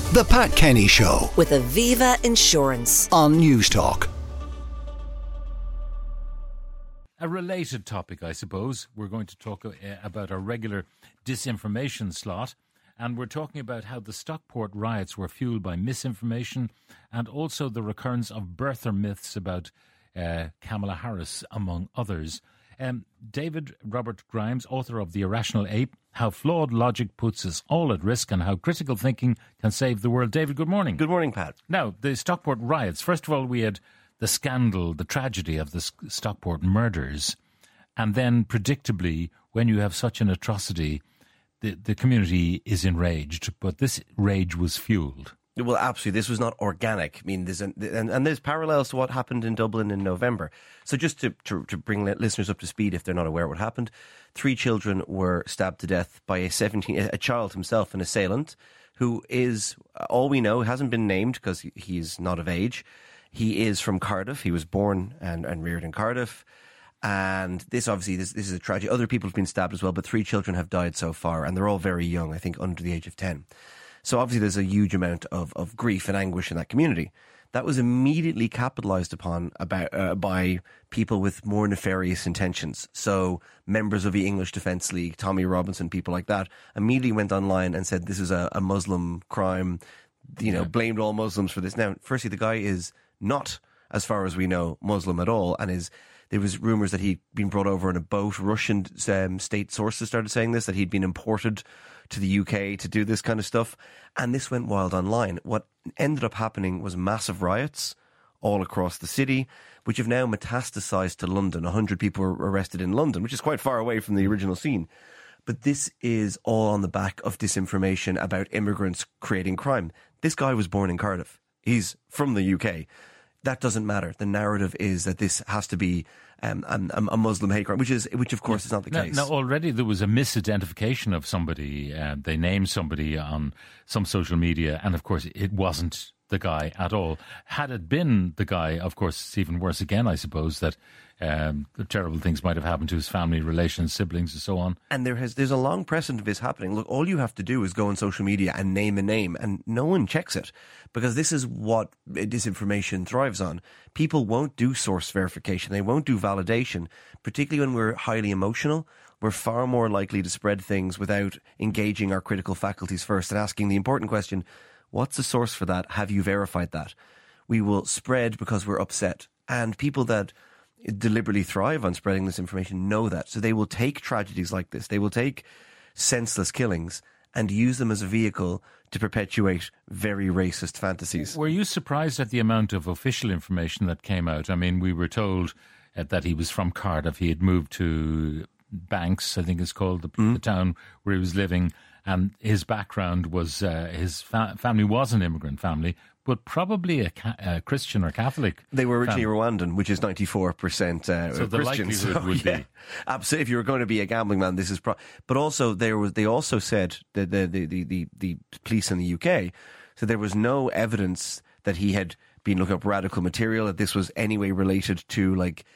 The Pat Kenny Show with Aviva Insurance on Newstalk. A related topic, I suppose. We're going to talk about our regular disinformation slot, and we're talking about how the Stockport riots were fueled by misinformation and also the recurrence of birther myths about Kamala Harris, among others. David Robert Grimes, author of The Irrational Ape, How Flawed Logic Puts Us All at Risk and How Critical Thinking Can Save the World. David, good morning. Good morning, Pat. Now, the Stockport riots. First of all, we had the scandal, the tragedy of the Stockport murders. And then, predictably, when you have such an atrocity, the community is enraged. But this rage was fueled. Well, absolutely. This was not organic. I mean, there's parallels to what happened in Dublin in November. So just to bring listeners up to speed, if they're not aware what happened, 3 children were stabbed to death by a child himself, an assailant, who is, all we know, hasn't been named because he is not of age. He is from Cardiff. He was born and reared in Cardiff. And this is a tragedy. Other people have been stabbed as well, but 3 children have died so far, and they're all very young, I think under the age of 10. So obviously there's a huge amount of grief and anguish in that community. That was immediately capitalised upon by people with more nefarious intentions. So members of the English Defence League, Tommy Robinson, people like that, immediately went online and said this is a Muslim crime, blamed all Muslims for this. Now, firstly, the guy is not, as far as we know, Muslim at all, and there was rumours that he'd been brought over in a boat. Russian state sources started saying this, that he'd been imported to the UK to do this kind of stuff. And this went wild online. What ended up happening was massive riots all across the city, which have now metastasised to London. 100 people were arrested in London, which is quite far away from the original scene. But this is all on the back of disinformation about immigrants creating crime. This guy was born in Cardiff. He's from the UK. That doesn't matter. The narrative is that this has to be a Muslim hate crime, which of course is not the case. Now, already there was a misidentification of somebody. They named somebody on some social media, and of course it wasn't the guy at all. Had it been the guy, of course, it's even worse again, I suppose, that terrible things might have happened to his family, relations, siblings, and so on. And there's a long precedent of this happening. Look, all you have to do is go on social media and name a name, and no one checks it, because this is what disinformation thrives on. People won't do source verification. They won't do validation, particularly when we're highly emotional. We're far more likely to spread things without engaging our critical faculties first and asking the important question, what's the source for that? Have you verified that? We will spread because we're upset. And people that deliberately thrive on spreading this information know that. So they will take tragedies like this. They will take senseless killings and use them as a vehicle to perpetuate very racist fantasies. Were you surprised at the amount of official information that came out? I mean, we were told that he was from Cardiff. He had moved to Banks, I think it's called, the town where he was living. And his background was his family was an immigrant family, but probably a Christian or Catholic. They were originally Rwandan, which is 94% so the Christians. Likelihood would be absolutely. If you were going to be a gambling man, this is. But also, they also said that the police in the UK said there was no evidence that he had been looking up radical material, that this was anyway related to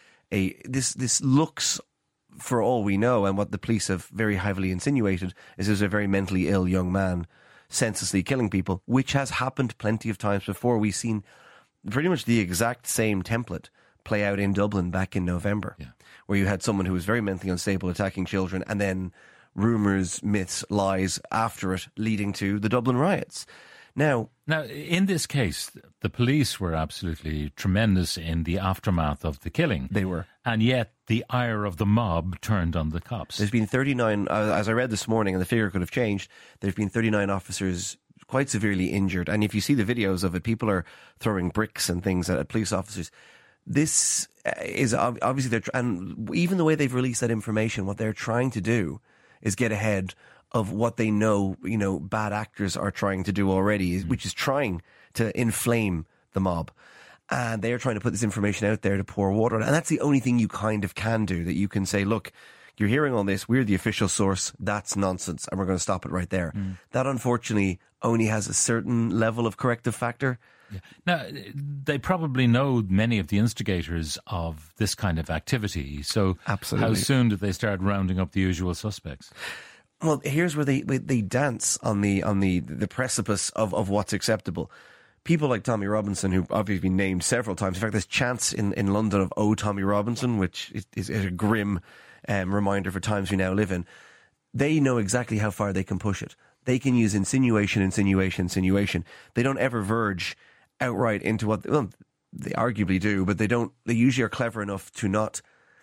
this looks. For all we know, and what the police have very heavily insinuated, is there's a very mentally ill young man senselessly killing people, which has happened plenty of times before. We've seen pretty much the exact same template play out in Dublin back in November, where you had someone who was very mentally unstable attacking children, and then rumours, myths, lies after it leading to the Dublin riots. Now, in this case, the police were absolutely tremendous in the aftermath of the killing. They were. And yet the ire of the mob turned on the cops. There's been 39, as I read this morning, and the figure could have changed, there's been 39 officers quite severely injured. And if you see the videos of it, people are throwing bricks and things at police officers. This is obviously, and even the way they've released that information, what they're trying to do is get ahead of what they know, bad actors are trying to do already, which is trying to inflame the mob. And they're trying to put this information out there to pour water on it. And that's the only thing you kind of can do, that you can say, look, you're hearing all this, we're the official source, that's nonsense, and we're going to stop it right there. That, unfortunately, only has a certain level of corrective factor. Yeah. Now, they probably know many of the instigators of this kind of activity. So absolutely. How soon did they start rounding up the usual suspects? Well, here's where they dance on the precipice of what's acceptable. People like Tommy Robinson, who obviously been named several times. In fact, there's chants in London of "Oh, Tommy Robinson," which is a grim reminder for times we now live in. They know exactly how far they can push it. They can use insinuation. They don't ever verge outright into what they arguably do, but they don't. They usually are clever enough to not,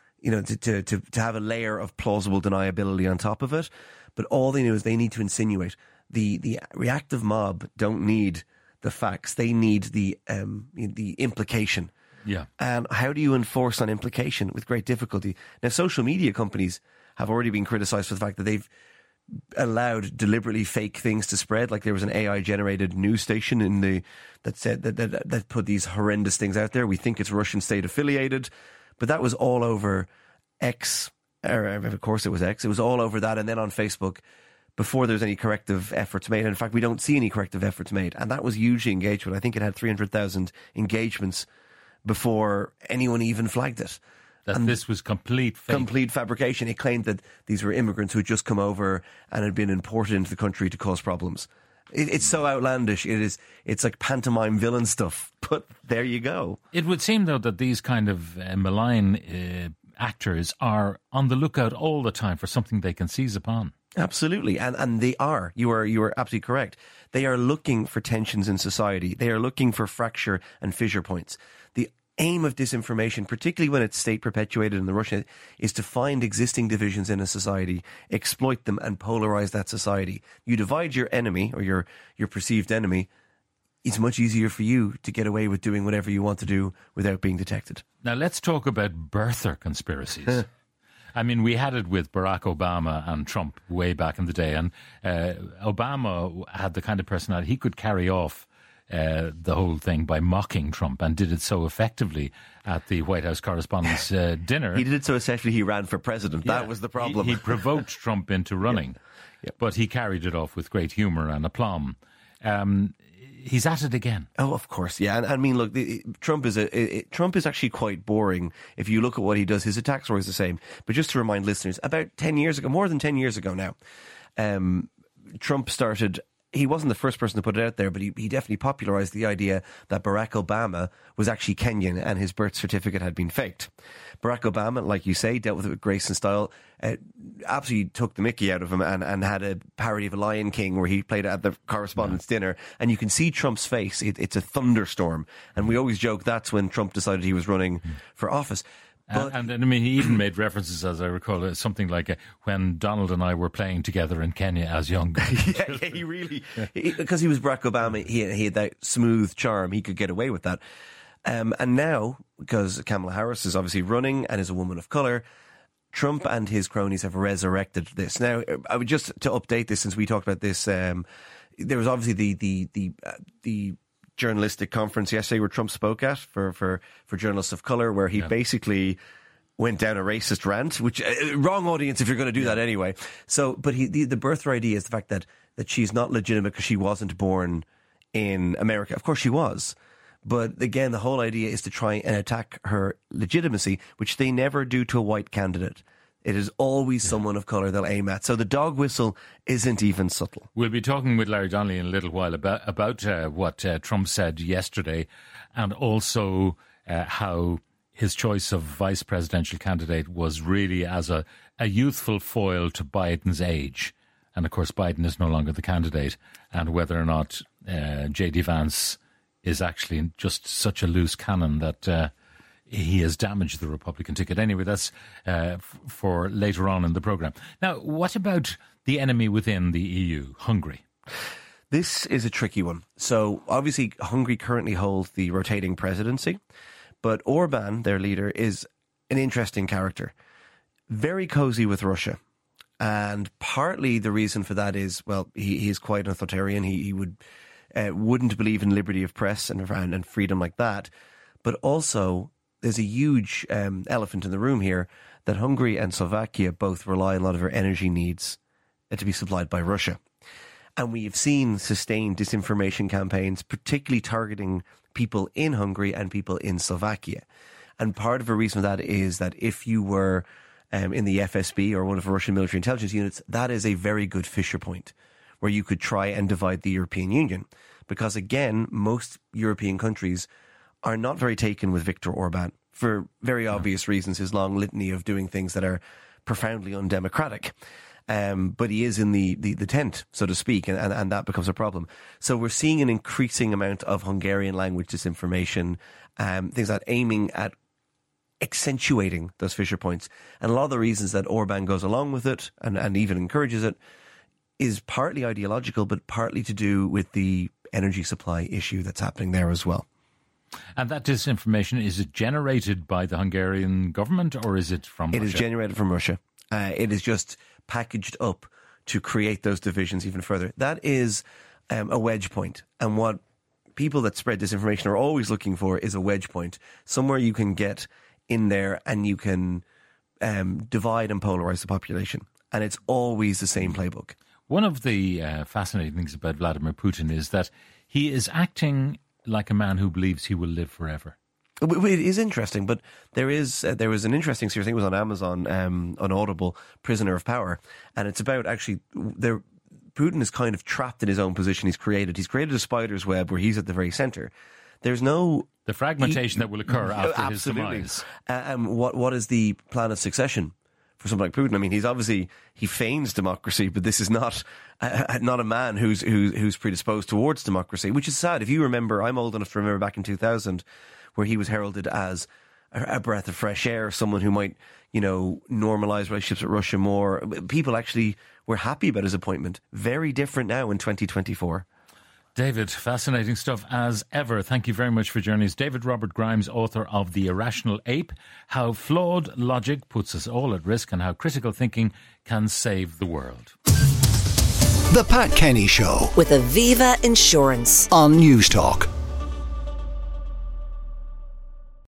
to have a layer of plausible deniability on top of it. But all they know is they need to insinuate. The reactive mob don't need the facts; they need the implication. Yeah. And how do you enforce on implication? With great difficulty. Now, social media companies have already been criticised for the fact that they've allowed deliberately fake things to spread. Like there was an AI-generated news station that said that put these horrendous things out there. We think it's Russian state affiliated, but that was all over X. Or of course, it was X. It was all over that, and then on Facebook before there was any corrective efforts made. And in fact, we don't see any corrective efforts made, and that was hugely engaged with. I think it had 300,000 engagements before anyone even flagged it. This was complete fake. Complete fabrication. It claimed that these were immigrants who had just come over and had been imported into the country to cause problems. It's so outlandish. It's like pantomime villain stuff. But there you go. It would seem, though, that these kind of malign actors are on the lookout all the time for something they can seize upon. Absolutely. And they are. You are absolutely correct. They are looking for tensions in society. They are looking for fracture and fissure points. The aim of disinformation, particularly when it's state perpetuated in the Russia, is to find existing divisions in a society, exploit them, and polarize that society. You divide your enemy or your perceived enemy, it's much easier for you to get away with doing whatever you want to do without being detected. Now let's talk about birther conspiracies. I mean, we had it with Barack Obama and Trump way back in the day, and Obama had the kind of personality, he could carry off the whole thing by mocking Trump, and did it so effectively at the White House Correspondents' dinner. He did it so essentially he ran for president. Yeah, that was the problem. He provoked Trump into running, but he carried it off with great humour and aplomb. He's at it again. Oh, of course, yeah. And I mean, look, Trump is actually quite boring. If you look at what he does, his attacks are always the same. But just to remind listeners, about 10 years ago, more than 10 years ago now, Trump started. He wasn't the first person to put it out there, but he definitely popularised the idea that Barack Obama was actually Kenyan and his birth certificate had been faked. Barack Obama, like you say, dealt with it with grace and style, absolutely took the mickey out of him and had a parody of a Lion King where he played it at the correspondence dinner. And you can see Trump's face. It's a thunderstorm. And we always joke that's when Trump decided he was running for office. And I mean, he even made references, as I recall, something like when Donald and I were playing together in Kenya as young. Yeah, he really, because he was Barack Obama, he had that smooth charm. He could get away with that. And now, because Kamala Harris is obviously running and is a woman of colour, Trump and his cronies have resurrected this. Now, I would just to update this, since we talked about this, there was obviously the journalistic conference yesterday where Trump spoke at for journalists of colour, where he basically went down a racist rant, which wrong audience if you're going to do that anyway. So, but the birther idea is the fact that she's not legitimate because she wasn't born in America. Of course she was. But again, the whole idea is to try and attack her legitimacy, which they never do to a white candidate. It is always someone of colour they'll aim at. So the dog whistle isn't even subtle. We'll be talking with Larry Donnelly in a little while about what Trump said yesterday, and also how his choice of vice presidential candidate was really as a youthful foil to Biden's age. And of course, Biden is no longer the candidate, and whether or not J.D. Vance is actually just such a loose cannon that he has damaged the Republican ticket. Anyway, that's for later on in the programme. Now, what about the enemy within the EU, Hungary? This is a tricky one. So, obviously, Hungary currently holds the rotating presidency, but Orban, their leader, is an interesting character. Very cosy with Russia. And partly the reason for that is, well, he is quite an authoritarian. He wouldn't believe in liberty of press and freedom like that. But also, there's a huge elephant in the room here that Hungary and Slovakia both rely on a lot of their energy needs to be supplied by Russia. And we've seen sustained disinformation campaigns, particularly targeting people in Hungary and people in Slovakia. And part of the reason for that is that if you were in the FSB or one of the Russian military intelligence units, that is a very good fissure point where you could try and divide the European Union. Because again, most European countries are not very taken with Viktor Orban for very obvious reasons, his long litany of doing things that are profoundly undemocratic. But he is in the tent, so to speak, and that becomes a problem. So we're seeing an increasing amount of Hungarian language disinformation, things like aiming at accentuating those fissure points. And a lot of the reasons that Orban goes along with it and even encourages it is partly ideological, but partly to do with the energy supply issue that's happening there as well. And that disinformation, is it generated by the Hungarian government or is it from Russia? It is generated from Russia. It is just packaged up to create those divisions even further. That is a wedge point. And what people that spread disinformation are always looking for is a wedge point, somewhere you can get in there and you can divide and polarize the population. And it's always the same playbook. One of the fascinating things about Vladimir Putin is that he is acting like a man who believes he will live forever. It is interesting, but there was an interesting series, I think it was on Amazon, on Audible, Prisoner of Power, and it's about actually Putin is kind of trapped in his own position he's created. He's created a spider's web where he's at the very centre. There's no... The fragmentation that will occur after his demise. What is the plan of succession for someone like Putin? I mean, he feigns democracy, but this is not a man who's predisposed towards democracy, which is sad. If you remember, I'm old enough to remember back in 2000, where he was heralded as a breath of fresh air, someone who might, normalise relationships with Russia more. People actually were happy about his appointment. Very different now in 2024. David, fascinating stuff as ever. Thank you very much for joining us. David Robert Grimes, author of The Irrational Ape, How Flawed Logic Puts Us All at Risk and How Critical Thinking Can Save the World. The Pat Kenny Show with Aviva Insurance on News Talk.